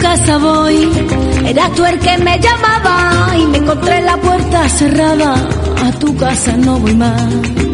casa voy. Eras tú el que me llamaba y me encontré la puerta cerrada. A tu casa no voy más.